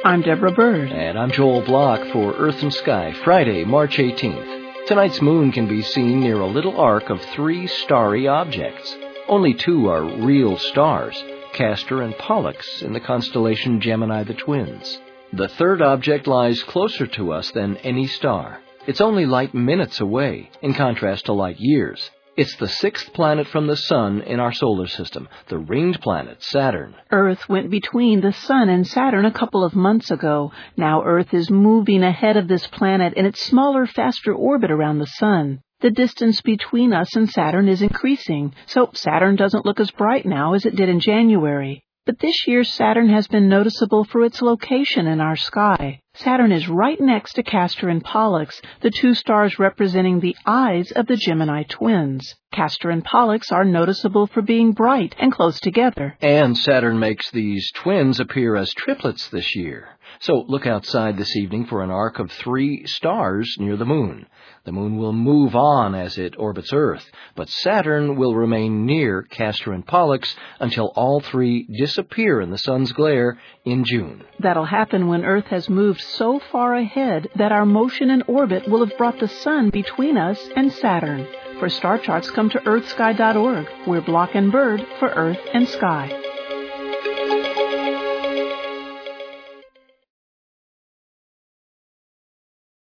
I'm Deborah Bird. And I'm Joel Block for Earth and Sky, Friday, March 18th. Tonight's moon can be seen near a little arc of 3 starry objects. Only 2 are real stars, Castor and Pollux in the constellation Gemini the Twins. The third object lies closer to us than any star. It's only light minutes away, in contrast to light years. It's the 6th planet from the Sun in our solar system, the ringed planet Saturn. Earth went between the Sun and Saturn a couple of months ago. Now Earth is moving ahead of this planet in its smaller, faster orbit around the Sun. The distance between us and Saturn is increasing, so Saturn doesn't look as bright now as it did in January. But this year Saturn has been noticeable for its location in our sky. Saturn is right next to Castor and Pollux, the 2 stars representing the eyes of the Gemini twins. Castor and Pollux are noticeable for being bright and close together. And Saturn makes these twins appear as triplets this year. So look outside this evening for an arc of 3 stars near the moon. The moon will move on as it orbits Earth, but Saturn will remain near Castor and Pollux until all 3 disappear in the sun's glare in June. That'll happen when Earth has moved so far ahead that our motion in orbit will have brought the sun between us and Saturn. For star charts, come to earthsky.org. We're Block and Bird for Earth and Sky.